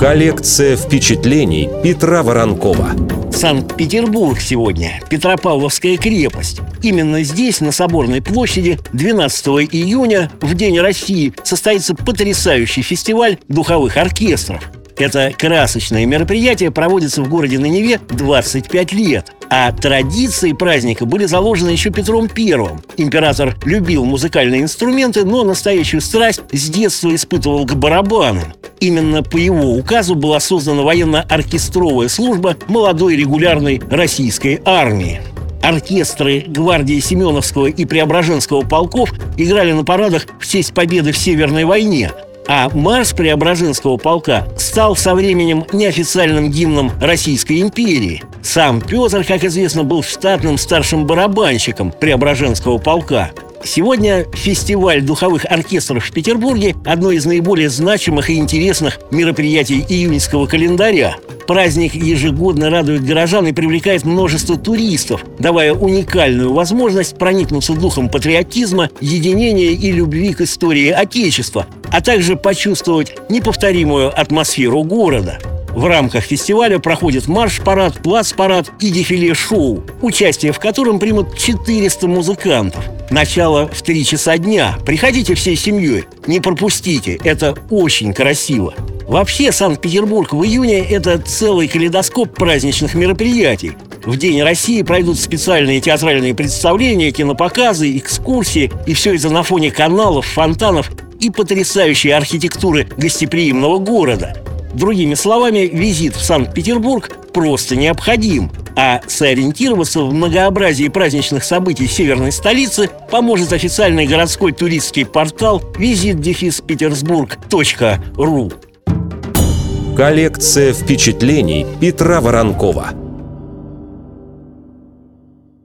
Коллекция впечатлений Петра Воронкова. Санкт-Петербург сегодня, Петропавловская крепость. Именно здесь, на Соборной площади, 12 июня, в День России, состоится потрясающий фестиваль духовых оркестров. Это красочное мероприятие проводится в городе на Неве 25 лет. А традиции праздника были заложены еще Петром I. Император любил музыкальные инструменты, но настоящую страсть с детства испытывал к барабанам. Именно по его указу была создана военно-оркестровая служба молодой регулярной российской армии. Оркестры гвардии Семеновского и Преображенского полков играли на парадах в честь победы в Северной войне. А марш Преображенского полка стал со временем неофициальным гимном Российской империи. Сам Петр, как известно, был штатным старшим барабанщиком Преображенского полка. Сегодня фестиваль духовых оркестров в Петербурге – одно из наиболее значимых и интересных мероприятий июньского календаря. Праздник ежегодно радует горожан и привлекает множество туристов, давая уникальную возможность проникнуться духом патриотизма, единения и любви к истории Отечества, а также почувствовать неповторимую атмосферу города. В рамках фестиваля проходит марш-парад, плац-парад и дефиле-шоу, участие в котором примут 400 музыкантов. Начало в 3 часа дня. Приходите всей семьей, не пропустите, это очень красиво. Вообще, Санкт-Петербург в июне – это целый калейдоскоп праздничных мероприятий. В День России пройдут специальные театральные представления, кинопоказы, экскурсии, и все это на фоне каналов, фонтанов и потрясающей архитектуры гостеприимного города. Другими словами, визит в Санкт-Петербург просто необходим, а сориентироваться в многообразии праздничных событий северной столицы поможет официальный городской туристский портал visit-petersburg.ru. Коллекция впечатлений Петра Воронкова.